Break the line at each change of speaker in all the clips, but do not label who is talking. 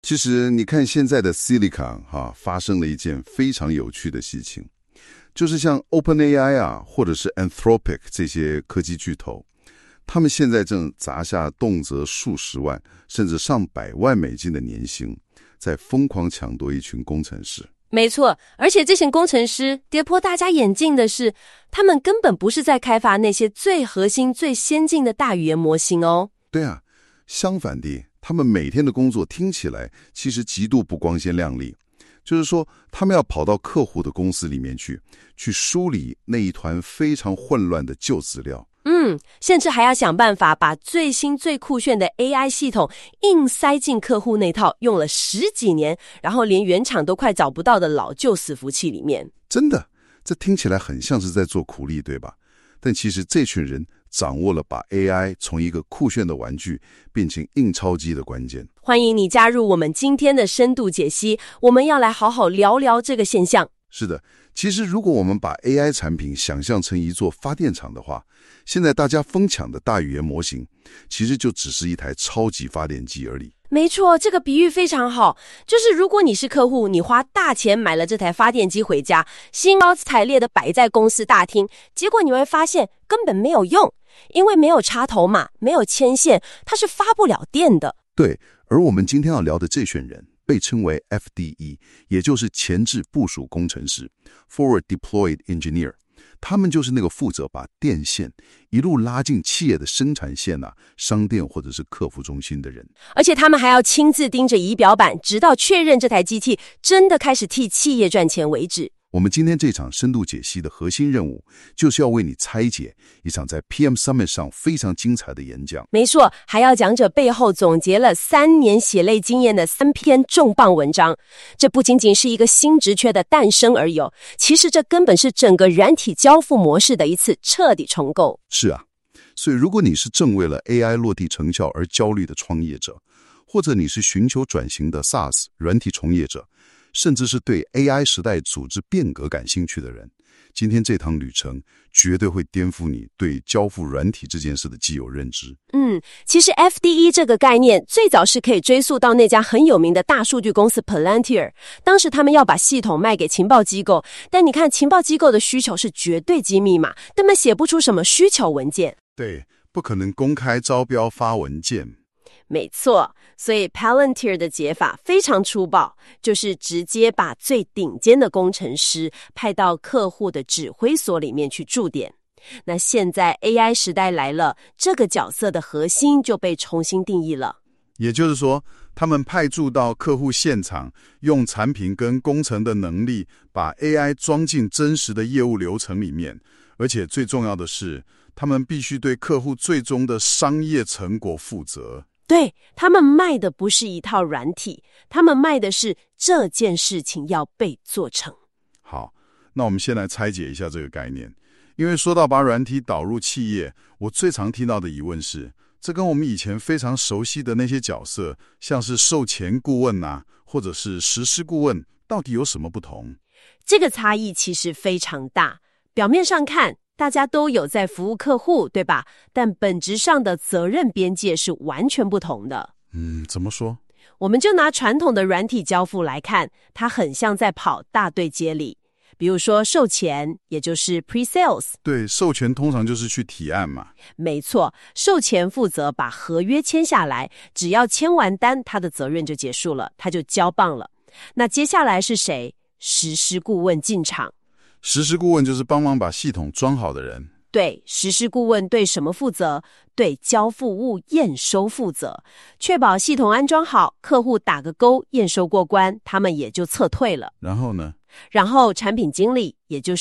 其实你看现在的 Silicon 发生了一件非常有趣的事情，就是像 OpenAI 或者是 Anthropic 这些科技巨头，他们现在正砸下动辄数十万甚至上百万美金的年薪，在疯狂抢夺一群工程师。
没错，而且这群工程师跌破大家眼镜的是，他们根本不是在开发那些最核心、最先进的大语言模型哦。
对啊，相反的，他们每天的工作听起来其实极度不光鲜亮丽。就是说，他们要跑到客户的公司里面去梳理那一团非常混乱的旧资料。
甚至还要想办法把最新最酷炫的 AI 系统硬塞进客户那套用了10几年，然后连原厂都快找不到的老旧伺服器里面。
真的，这听起来很像是在做苦力，对吧？但其实这群人掌握了把 AI 从一个酷炫的玩具变成印钞机的关键。
欢迎你加入我们今天的深度解析，我们要来好好聊聊这个现象。
是的，其实如果我们把 AI 产品想象成一座发电厂的话，现在大家疯抢的大语言模型其实就只是一台超级发电机而已。
没错，这个比喻非常好，就是如果你是客户，你花大钱买了这台发电机回家，兴高采烈的摆在公司大厅，结果你会发现根本没有用，因为没有插头嘛，没有牵线，它是发不了电的。
对，而我们今天要聊的这群人被称为 FDE， 也就是前置部署工程师 Forward Deployed Engineer， 他们就是那个负责把电线一路拉进企业的生产线商店或者是客服中心的人。
而且他们还要亲自盯着仪表板，直到确认这台机器真的开始替企业赚钱为止。
我们今天这场深度解析的核心任务，就是要为你拆解一场在 PM Summit 上非常精彩的演讲。
没错，还要讲者背后总结了3年血泪经验的3篇重磅文章。这不仅仅是一个新职缺的诞生而已，其实这根本是整个软体交付模式的一次彻底重构。
是啊，所以如果你是正为了 AI 落地成效而焦虑的创业者，或者你是寻求转型的 SaaS 软体从业者，甚至是对 AI 时代组织变革感兴趣的人，今天这趟旅程绝对会颠覆你对交付软体这件事的既有认知。
其实 FDE 这个概念最早是可以追溯到那家很有名的大数据公司 Palantir， 当时他们要把系统卖给情报机构，但你看情报机构的需求是绝对机密嘛，根本写不出什么需求文件。
对，不可能公开招标发文件。
没错，所以 Palantir 的解法非常粗暴，就是直接把最顶尖的工程师派到客户的指挥所里面去驻点。那现在 AI 时代来了，这个角色的核心就被重新定义了。
也就是说，他们派驻到客户现场，用产品跟工程的能力，把 AI 装进真实的业务流程里面。而且最重要的是，他们必须对客户最终的商业成果负责。
对，他们卖的不是一套软体，他们卖的是这件事情要被做成。
好，那我们先来拆解一下这个概念。因为说到把软体导入企业，我最常听到的疑问是，这跟我们以前非常熟悉的那些角色，像是售前顾问或者是实施顾问，到底有什么不同？
这个差异其实非常大。表面上看，大家都有在服务客户，对吧？但本质上的责任边界是完全不同的。
怎么说？
我们就拿传统的软体交付来看，它很像在跑大队接力。比如说售前，也就是 pre-sales。
对，授权通常就是去提案嘛。
没错，售前负责把合约签下来，只要签完单，他的责任就结束了，他就交棒了。那接下来是谁？实施顾问进场。
实施顾问就是帮忙把系统装好的人。
对，实施顾问对什么负责？对交付物验收负责，确保系统安装好，客户打个勾，验收过关，他们也就撤退了。
然后呢？
然后产品经理，也就是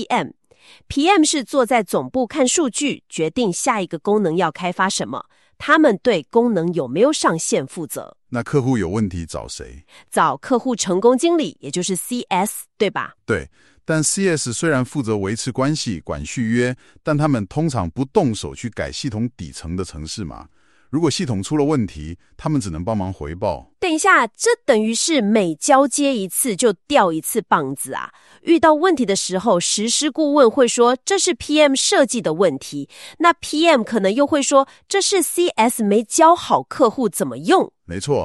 PM 是坐在总部看数据，决定下一个功能要开发什么，他们对功能有没有上线负责。
那客户有问题找谁？
找客户成功经理，也就是 CS， 对吧？
对，但 CS 虽然负责维持关系、管续约，但他们通常不动手去改系统底层的程式嘛。如果系统出了问题，他们只能帮忙回报。
等一下，这等于是每交接一次就掉一次棒子啊！遇到问题的时候，实施顾问会说这是 PM 设计的问题，那 PM 可能又会说这是 CS 没教好客户怎么用。
没错，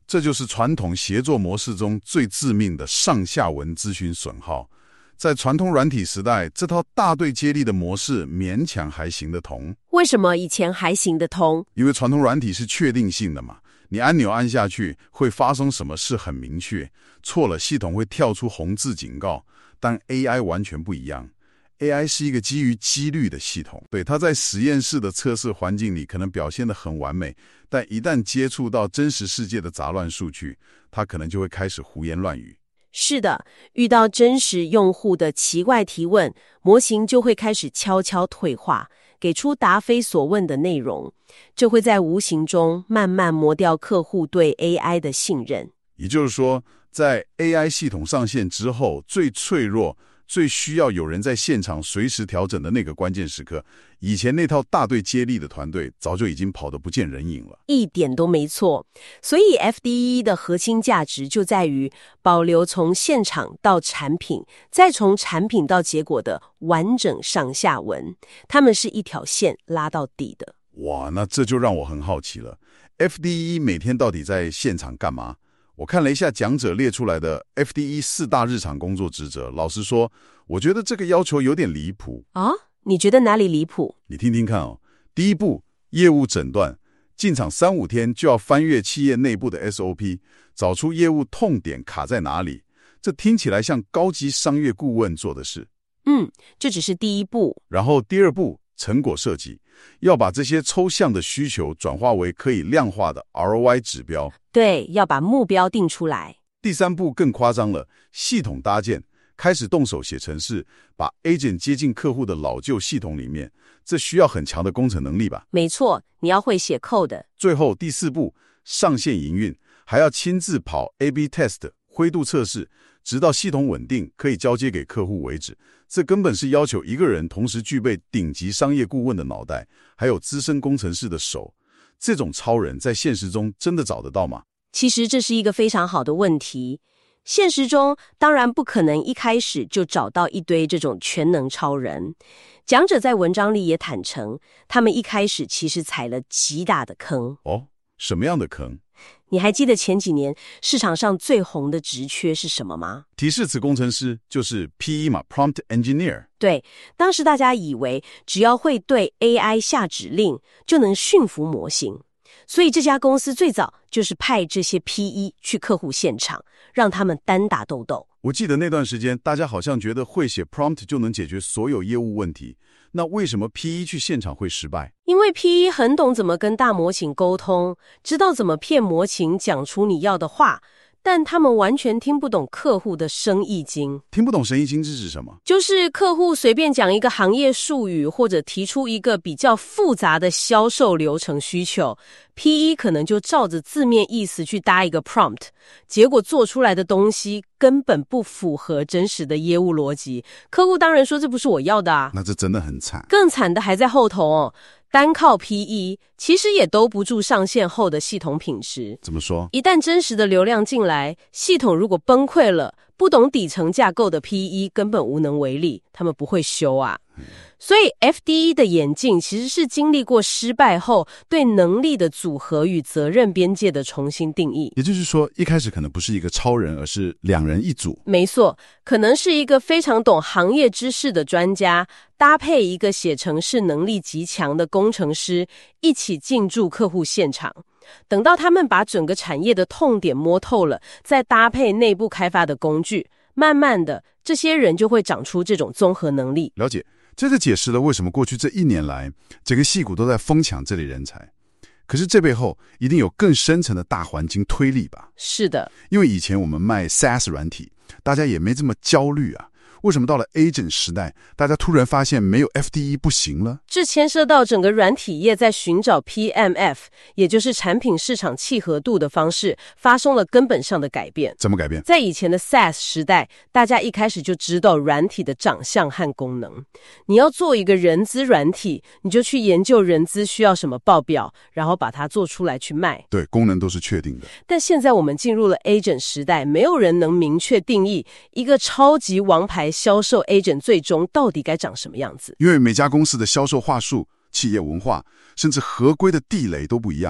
这就是传统协作模式中最致命的上下文资讯损耗。在传统软体时代，这套大队接力的模式勉强还行得通。
为什么以前还行得通？
因为传统软体是确定性的嘛，你按钮按下去会发生什么事很明确，错了系统会跳出红字警告。但 AI 完全不一样， AI 是一个基于几率的系统，对，它在实验室的测试环境里可能表现得很完美，但一旦接触到真实世界的杂乱数据，它可能就会开始胡言乱语。
是的，遇到真实用户的奇怪提问，模型就会开始悄悄退化，给出答非所问的内容，这会在无形中慢慢磨掉客户对 AI 的信任。
也就是说，在 AI 系统上线之后，最脆弱、最需要有人在现场随时调整的那个关键时刻，以前那套大队接力的团队早就已经跑得不见人影了。
一点都没错。所以 FDE 的核心价值就在于保留从现场到产品，再从产品到结果的完整上下文，它们是一条线拉到底的。
哇，那这就让我很好奇了。FDE 每天到底在现场干嘛？我看了一下讲者列出来的 FDE 4大日常工作职责，老实说，我觉得这个要求有点离谱。
啊？你觉得哪里离谱？
你听听看哦。第一步，业务诊断，进场3-5天就要翻阅企业内部的 SOP， 找出业务痛点卡在哪里。这听起来像高级商业顾问做的事。
这只是第一步。
然后第二步，成果设计，要把这些抽象的需求转化为可以量化的 ROI 指标。
对，要把目标定出来。
第三步更夸张了，系统搭建，开始动手写程式，把 agent 接进客户的老旧系统里面，这需要很强的工程能力吧？
没错，你要会写 code。
最后第4步，上线营运，还要亲自跑 A/B test 灰度测试，直到系统稳定，可以交接给客户为止。这根本是要求一个人同时具备顶级商业顾问的脑袋，还有资深工程师的手。这种超人在现实中真的找得到吗？
其实这是一个非常好的问题。现实中当然不可能一开始就找到一堆这种全能超人。讲者在文章里也坦诚，他们一开始其实踩了极大的坑。
哦，什么样的坑？
你还记得前几年市场上最红的职缺是什么吗？
提示词工程师，就是 PE 嘛 ，Prompt Engineer。
对，当时大家以为只要会对 AI 下指令，就能驯服模型。所以这家公司最早就是派这些 PE 去客户现场，让他们单打独斗。
我记得那段时间，大家好像觉得会写 prompt 就能解决所有业务问题。那为什么 PE 去现场会失败？
因为 PE 很懂怎么跟大模型沟通，知道怎么骗模型讲出你要的话，但他们完全听不懂客户的生意经。
听不懂生意经是指什么？
就是客户随便讲一个行业术语，或者提出一个比较复杂的销售流程需求， PE 可能就照着字面意思去搭一个 prompt， 结果做出来的东西根本不符合真实的业务逻辑。客户当然说这不是我要的啊。
那这真的很惨。
更惨的还在后头哦。单靠 PE 其实也兜不住上线后的系统品质。
怎么说？
一旦真实的流量进来，系统如果崩溃了，不懂底层架构的 PE 根本无能为力，他们不会修啊。所以 FDE 的演进其实是经历过失败后对能力的组合与责任边界的重新定义。
也就是说，一开始可能不是一个超人，而是2人一组。
没错，可能是一个非常懂行业知识的专家，搭配一个写程式能力极强的工程师，一起进驻客户现场。等到他们把整个产业的痛点摸透了，再搭配内部开发的工具，慢慢的，这些人就会长出这种综合能力。
了解，这就解释了为什么过去这1年来，整个矽谷都在疯抢这类人才。可是这背后一定有更深层的大环境推力吧？
是的，
因为以前我们卖 SaaS 软体，大家也没这么焦虑啊。为什么到了 Agent 时代，大家突然发现没有 FDE 不行了？
这牵涉到整个软体业在寻找 PMF， 也就是产品市场契合度的方式，发生了根本上的改变。
怎么改变？
在以前的 SaaS 时代，大家一开始就知道软体的长相和功能。你要做一个人资软体，你就去研究人资需要什么报表，然后把它做出来去卖。
对，功能都是确定的。
但现在我们进入了 Agent 时代，没有人能明确定义一个超级王牌销售 Agent 最终到底该长什么样子。
因为每家公司的销售话术、企业文化，甚至合规的地雷都不一样。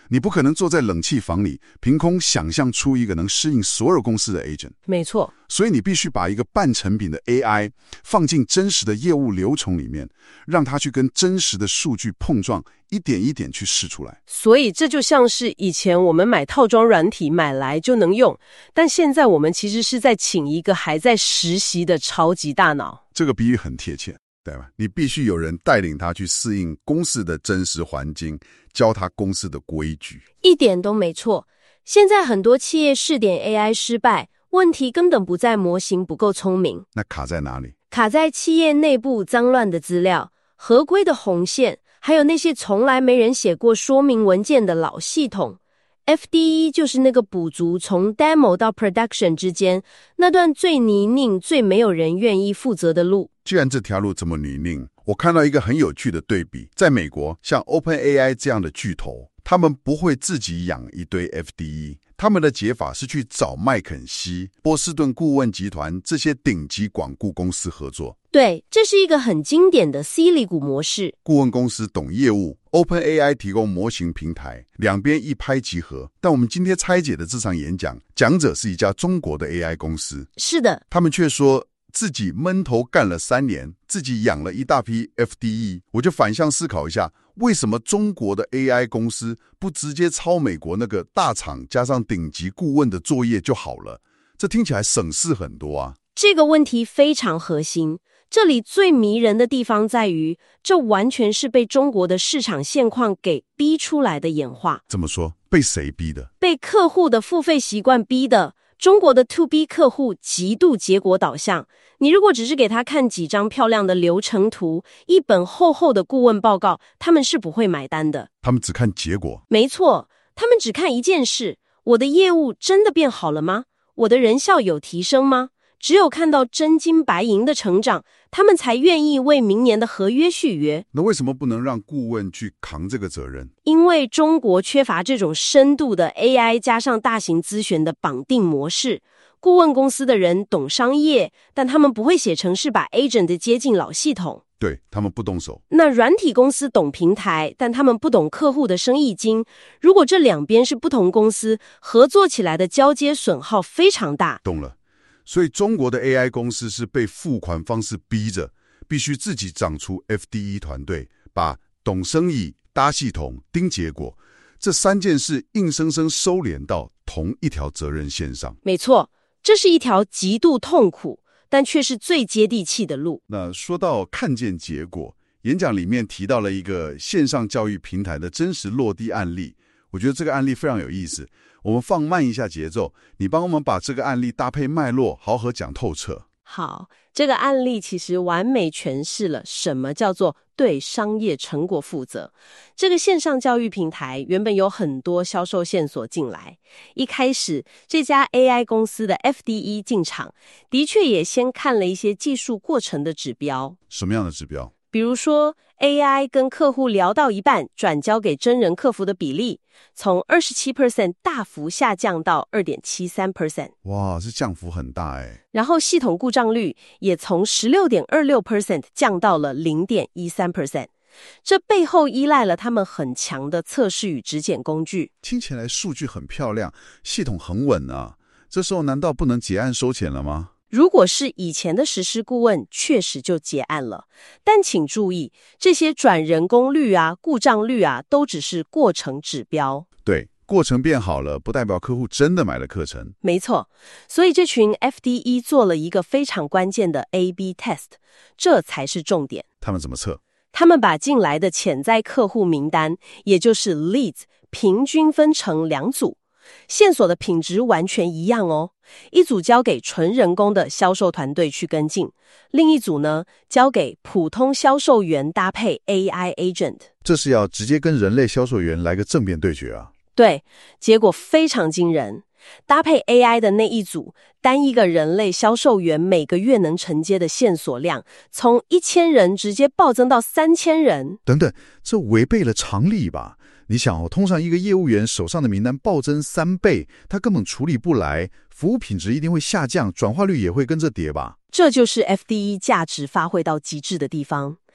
你不可能坐在冷气房里凭空想象出一个能适应所有公司的 agent。
没错，
所以你必须把一个半成品的 AI 放进真实的业务流程里面，让它去跟真实的数据碰撞，一点一点去试出来。
所以这就像是以前我们买套装软体买来就能用，但现在我们其实是在请一个还在实习的超级大脑。
这个比喻很贴切，对吧？你必须有人带领他去适应公司的真实环境，教他公司的规矩。
一点都没错。现在很多企业试点 AI 失败，问题根本不在模型不够聪明，
那卡在哪里？
卡在企业内部脏乱的资料、合规的红线，还有那些从来没人写过说明文件的老系统。FDE 就是那个补足从 demo 到 production 之间那段最泥泞、最没有人愿意负责的路。
既然这条路这么泥泞，我看到一个很有趣的对比。在美国，像 OpenAI 这样的巨头，他们不会自己养一堆 FDE， 他们的解法是去找麦肯锡、波士顿顾问集团这些顶级广告公司合作。
对，这是一个很经典的 C 里股模式。
顾问公司懂业务， OpenAI 提供模型平台，两边一拍即合。但我们今天拆解的这场演讲，讲者是一家中国的 AI 公司。
是的，
他们却说自己闷头干了3年，自己养了一大批 FDE。 我就反向思考一下，为什么中国的 AI 公司不直接抄美国那个大厂加上顶级顾问的作业就好了？这听起来省事很多啊。
这个问题非常核心。这里最迷人的地方在于，这完全是被中国的市场现况给逼出来的演化。
怎么说？被谁逼的？
被客户的付费习惯逼的。中国的 To B 客户极度结果导向，你如果只是给他看几张漂亮的流程图，一本厚厚的顾问报告，他们是不会买单的。
他们只看结果。
没错，他们只看一件事：我的业务真的变好了吗？我的人效有提升吗？只有看到真金白银的成长，他们才愿意为明年的合约续约。
那为什么不能让顾问去扛这个责任？
因为中国缺乏这种深度的 AI 加上大型咨询的绑定模式。顾问公司的人懂商业，但他们不会写程式把 agent 接进老系统。
对，他们不动手。
那软体公司懂平台，但他们不懂客户的生意经。如果这两边是不同公司，合作起来的交接损耗非常大。
懂了。所以中国的 AI 公司是被付款方式逼着，必须自己长出 FDE 团队，把懂生意、搭系统、盯结果这3件事硬生生收敛到同一条责任线上。
没错，这是一条极度痛苦，但却是最接地气的路。
那说到看见结果，演讲里面提到了一个线上教育平台的真实落地案例，我觉得这个案例非常有意思。我们放慢一下节奏，你帮我们把这个案例搭配脉络，好好讲透彻。
好，这个案例其实完美诠释了什么叫做对商业成果负责。这个线上教育平台原本有很多销售线索进来，一开始这家 AI 公司的 FDE 进场，的确也先看了一些技术过程的指标。
什么样的指标？
比如说 AI 跟客户聊到一半转交给真人客服的比例，从 27% 大幅下降到 2.73%。
哇，这降幅很大哎。
然后系统故障率也从 16.26% 降到了 0.13%。 这背后依赖了他们很强的测试与质检工具。
听起来数据很漂亮，系统很稳啊，这时候难道不能结案收钱了吗？
如果是以前的实施顾问，确实就结案了。但请注意，这些转人工率啊、故障率啊，都只是过程指标。
对，过程变好了，不代表客户真的买了课程。
没错，所以这群 FDE 做了一个非常关键的 A/B test， 这才是重点。
他们怎么测？
他们把进来的潜在客户名单，也就是 leads， 平均分成2组。线索的品质完全一样哦，一组交给纯人工的销售团队去跟进，另一组呢，交给普通销售员搭配 AI agent。
这是要直接跟人类销售员来个正面对决啊。
对，结果非常惊人。搭配 AI 的那一组，单一个人类销售员每个月能承接的线索量，从1000人直接暴增到3000人。
等等，这违背了常理吧？你想通常一个业务员手上的名单暴增3倍，他根本处理不来，服务品质一定会下降，转化率也会跟着跌吧？
这就是 FDE 价值发挥到极致的地方。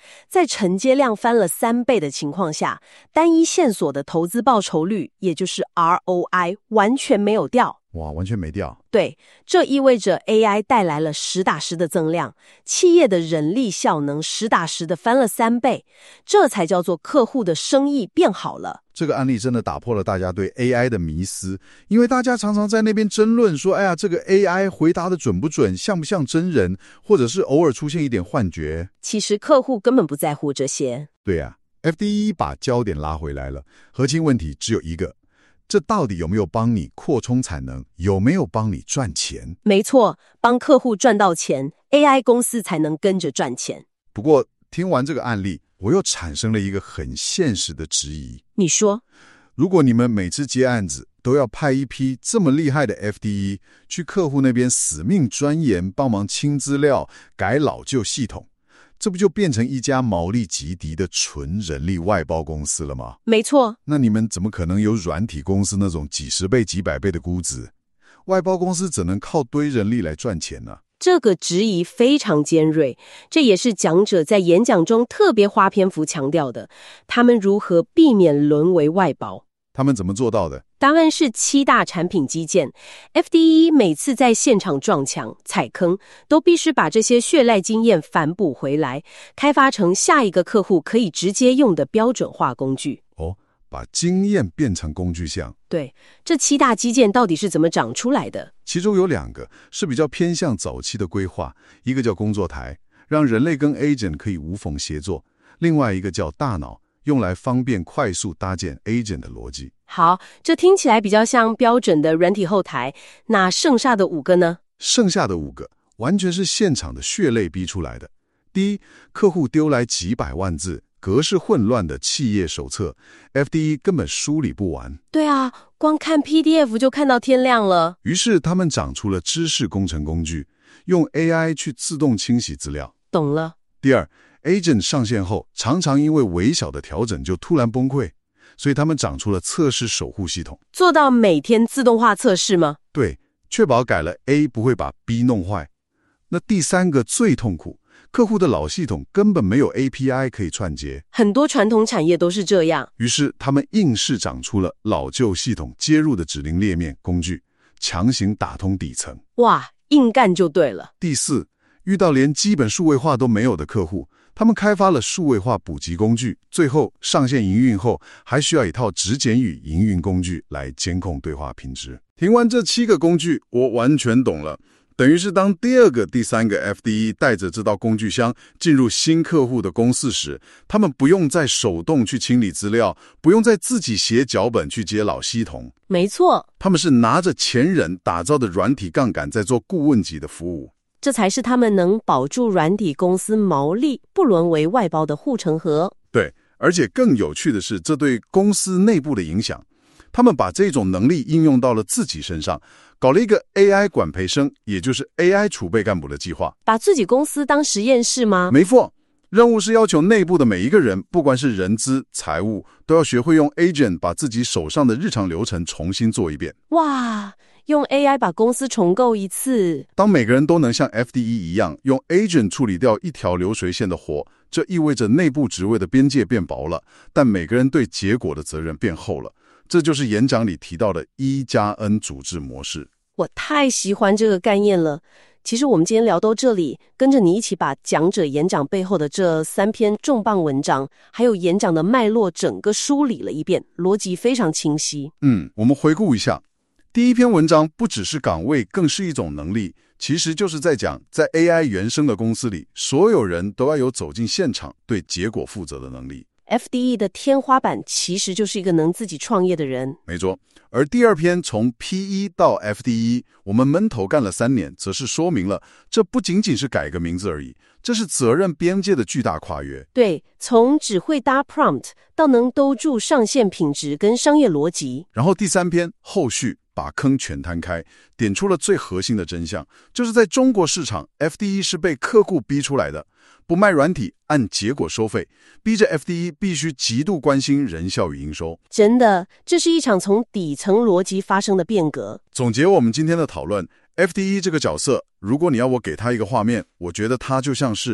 在承接量翻了3倍的情况下，单一线索的投资报酬率，也就是 ROI 完全没有掉。
哇，完全没掉。
对，这意味着 AI 带来了实打实的增量，企业的人力效能实打实的翻了3倍，这才叫做客户的生意变好了。
这个案例真的打破了大家对 AI 的迷思，因为大家常常在那边争论说，哎呀，这个 AI 回答的准不准，像不像真人，或者是偶尔出现一点幻觉。
其实客户根本不在乎这些。
对啊， FDE 把焦点拉回来了，核心问题只有一个，这到底有没有帮你扩充产能，有没有帮你赚钱？
没错，帮客户赚到钱， AI 公司才能跟着赚钱。
不过听完这个案例，我又产生了一个很现实的质疑。
你说，
如果你们每次接案子都要派一批这么厉害的 FDE 去客户那边死命钻研，帮忙清资料、改老旧系统，这不就变成一家毛利极低的纯人力外包公司了吗？
没错。
那你们怎么可能有软体公司那种几十倍、几百倍的估值？外包公司只能靠堆人力来赚钱呢？
这个质疑非常尖锐，这也是讲者在演讲中特别花篇幅强调的。他们如何避免沦为外包？
他们怎么做到的？
答案是7大产品基建。FDE 每次在现场撞墙、踩坑，都必须把这些血泪经验反哺回来，开发成下一个客户可以直接用的标准化工具。
哦，把经验变成工具箱。
对，这7大基建到底是怎么长出来的？
其中有2个是比较偏向早期的规划，一个叫工作台，让人类跟 agent 可以无缝协作；另外一个叫大脑，用来方便快速搭建 agent 的逻辑。
好，这听起来比较像标准的软体后台，那剩下的5个呢？
剩下的5个完全是现场的血泪逼出来的。第一，客户丢来几百万字格式混乱的企业手册， FDE 根本梳理不完。
对啊，光看 PDF 就看到天亮了。
于是他们长出了知识工程工具，用 AI 去自动清洗资料。
懂了。
第二， Agent 上线后常常因为微小的调整就突然崩溃，所以他们长出了测试守护系统，
做到每天自动化测试吗？
对，确保改了 A 不会把 B 弄坏。那第3个最痛苦，客户的老系统根本没有 API 可以串接，
很多传统产业都是这样。
于是他们硬是长出了老旧系统接入的指令列面工具，强行打通底层。
哇，硬干就对了。
第4，遇到连基本数位化都没有的客户，他们开发了数位化补给工具，最后上线营运后还需要一套直检语营运工具来监控对话品质。听完这7个工具，我完全懂了。等于是当第2个、第3个 FDE 带着这道工具箱进入新客户的公司时，他们不用再手动去清理资料，不用再自己写脚本去接老系统。
没错，
他们是拿着前人打造的软体杠杆在做顾问级的服务。
这才是他们能保住软体公司毛利不沦为外包的护城河。
对，而且更有趣的是，这对公司内部的影响，他们把这种能力应用到了自己身上，搞了一个 AI 管培生，也就是 AI 储备干部的计划。
把自己公司当实验室吗？
没错，任务是要求内部的每一个人，不管是人资、财务，都要学会用 Agent 把自己手上的日常流程重新做一遍。
哇，用 AI 把公司重构一次。
当每个人都能像 FDE 一样用 Agent 处理掉一条流水线的活，这意味着内部职位的边界变薄了，但每个人对结果的责任变厚了。这就是演讲里提到的1+N 组织模式。
我太喜欢这个概念了。其实我们今天聊到这里，跟着你一起把讲者演讲背后的这3篇重磅文章，还有演讲的脉络整个梳理了一遍，逻辑非常清晰。
我们回顾一下，第1篇文章不只是岗位，更是一种能力，其实就是在讲，在 AI 原生的公司里，所有人都要有走进现场对结果负责的能力。
FDE 的天花板其实就是一个能自己创业的人。
没错，而第2篇从 P1 到 FDE， 我们闷头干了3年，则是说明了这不仅仅是改个名字而已，这是责任边界的巨大跨越。
对，从只会搭 prompt 到能兜住上线品质跟商业逻辑。
然后第3篇后续把坑全摊开，点出了最核心的真相，就是在中国市场 FDE 是被客户逼出来的，不卖软体，按结果收费，逼着 FDE 必须极度关心人效与营收。
真的，这是一场从底层逻辑发生的变革。
总结我们今天的讨论， FDE 这个角色，如果你要我给他一个画面，我觉得他就像是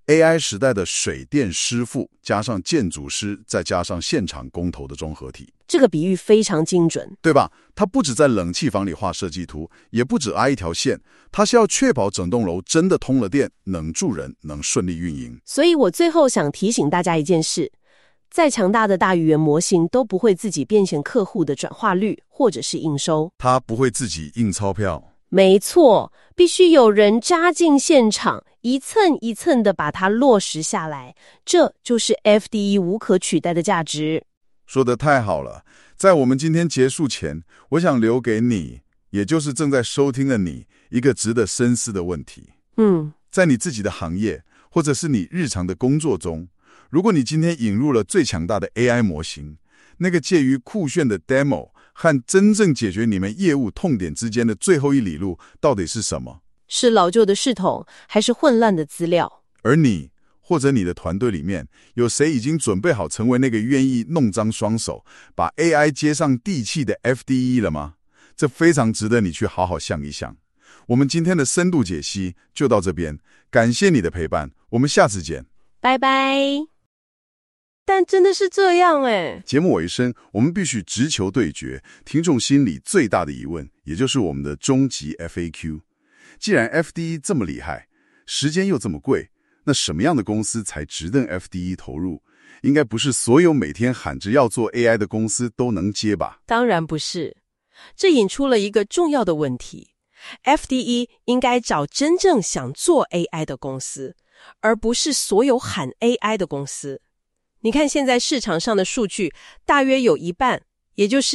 AI 时代的水电师傅加上建筑师，再加上现场工头的综合体。
这个比喻非常精准，
对吧？它不止在冷气房里画设计图，也不止挨一条线，它是要确保整栋楼真的通了电，能住人，能顺利运营。
所以我最后想提醒大家一件事，再强大的大语言模型都不会自己变现客户的转化率或者是营收，
它不会自己印钞票。
没错，必须有人扎进现场，一蹭一蹭的把它落实下来，这就是 FDE 无可取代的价值。
说得太好了，在我们今天结束前，我想留给你，也就是正在收听的你，一个值得深思的问题。在你自己的行业，或者是你日常的工作中，如果你今天引入了最强大的 AI 模型，那个介于酷炫的 demo 和真正解决你们业务痛点之间的最后一里路到底是什么？
是老旧的系统，还是混乱的资料？
而你或者你的团队里面，有谁已经准备好成为那个愿意弄脏双手，把 AI 接上地气的 FDE 了吗？这非常值得你去好好想一想。我们今天的深度解析就到这边，感谢你的陪伴，我们下次见，
拜拜。但真的是这样诶。
节目尾声，我们必须直球对决听众心里最大的疑问，也就是我们的终极 FAQ。既然 FDE 这么厉害，时间又这么贵，那什么样的公司才值得 FDE 投入？应该不是所有每天喊着要做 AI 的公司都能接吧？
当然不是，这引出了一个重要的问题。FDE 应该找真正想做 AI 的公司，而不是所有喊 AI 的公司。你看现在市场上的数据，大约有一半，也就是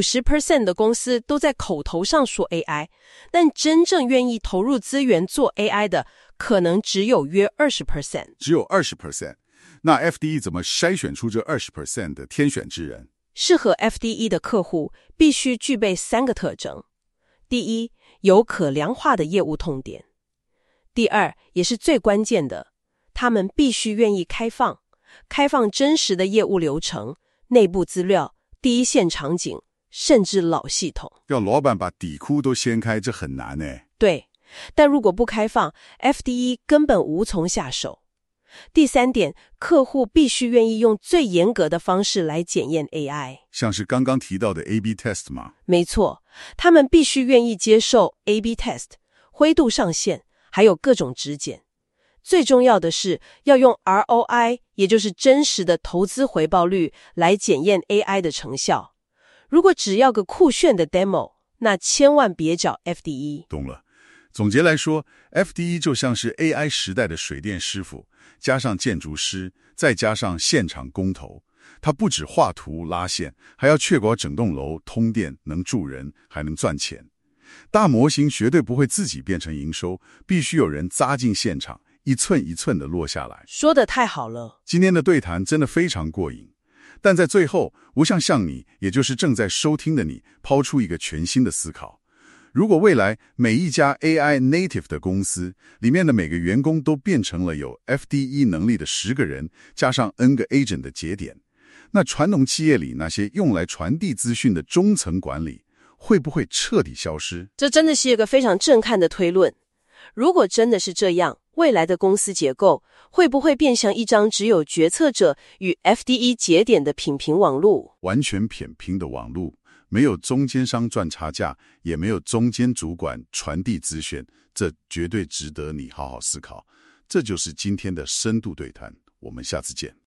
50% 的公司都在口头上说 AI， 但真正愿意投入资源做 AI 的，可能只有约 20%。
只有 20%。那 FDE 怎么筛选出这 20% 的天选之人？
适合 FDE 的客户必须具备3个特征。第一，有可量化的业务痛点。第二，也是最关键的，他们必须愿意开放真实的业务流程、内部资料、第一线场景，甚至老系统。
要老板把底裤都掀开，这很难欸。
对，但如果不开放， FDE 根本无从下手。第三点，客户必须愿意用最严格的方式来检验 AI，
像是刚刚提到的 A/B test 吗？
没错，他们必须愿意接受 A/B test、灰度上限，还有各种质检。最重要的是要用 ROI， 也就是真实的投资回报率来检验 AI 的成效。如果只要个酷炫的 demo， 那千万别找 FDE。
懂了。总结来说， FDE 就像是 AI 时代的水电师傅，加上建筑师，再加上现场工头。他不只画图拉线，还要确保整栋楼通电，能住人，还能赚钱。大模型绝对不会自己变成营收，必须有人扎进现场，一寸一寸的落下来。
说得太好了。
今天的对谈真的非常过瘾，但在最后，我想向你，也就是正在收听的你，抛出一个全新的思考。如果未来每一家 AI native 的公司里面的每个员工都变成了有 FDE 能力的10个人，加上 N 个 agent 的节点，那传统企业里那些用来传递资讯的中层管理，会不会彻底消失？
这真的是一个非常震撼的推论。如果真的是这样，未来的公司结构会不会变成一张只有决策者与 FDE 节点的品评网路？
完全扁平的网路，没有中间商赚差价，也没有中间主管传递资讯，这绝对值得你好好思考。这就是今天的深度对谈，我们下次见。